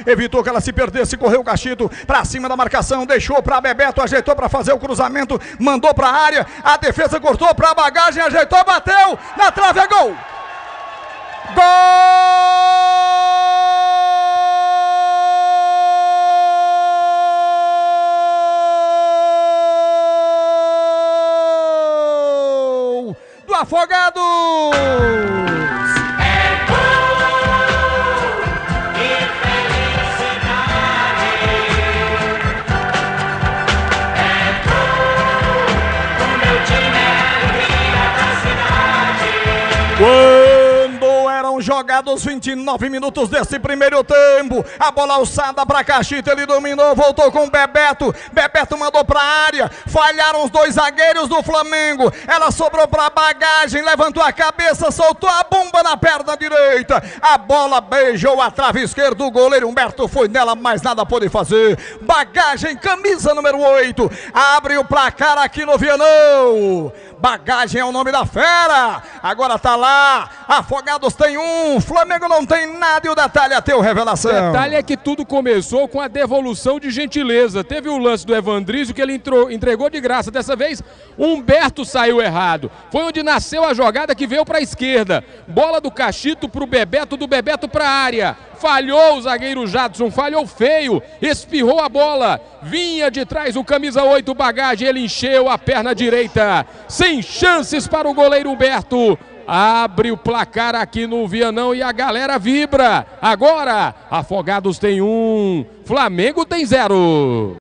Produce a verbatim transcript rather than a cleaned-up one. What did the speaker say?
evitou que ela se perdesse, correu o Cachito pra cima da marcação, deixou pra Bebeto, ajeitou pra fazer o cruzamento, mandou pra área, a defesa cortou pra Bagagem, ajeitou, bateu, na trave, é gol! Gol do Afogados! É gol e felicidade. É gol, o meu time é a alegria da cidade. Quando eram jogados vinte e nove minutos desse primeiro tempo, a bola alçada para Cachito, ele dominou, voltou com Bebeto, Bebeto mandou para a área, falharam os dois zagueiros do Flamengo, ela sobrou para Bagagem, levantou a cabeça, soltou a bomba na perna direita, a bola beijou a trave esquerda, o goleiro Humberto foi nela, mas nada pôde fazer. Bagagem, camisa número oito, abre o placar aqui no Vianão. Bagagem é o nome da fera, agora tá lá, Afogados tem um, Flamengo não tem nada, e o detalhe é teu, Revelação. O detalhe é que tudo começou com a devolução de gentileza. Teve o lance do Evandrísio que ele entrou, entregou de graça, dessa vez Humberto saiu errado, foi onde nasceu a jogada que veio para a esquerda, bola do Cachito pro Bebeto, do Bebeto para a área, falhou o zagueiro Jadson, falhou feio, espirrou a bola, vinha de trás o camisa oito Bagagem, ele encheu a perna direita, sem chances para o goleiro Humberto. Abre o placar aqui no Vianão e a galera vibra. Agora, Afogados tem um, Flamengo tem zero.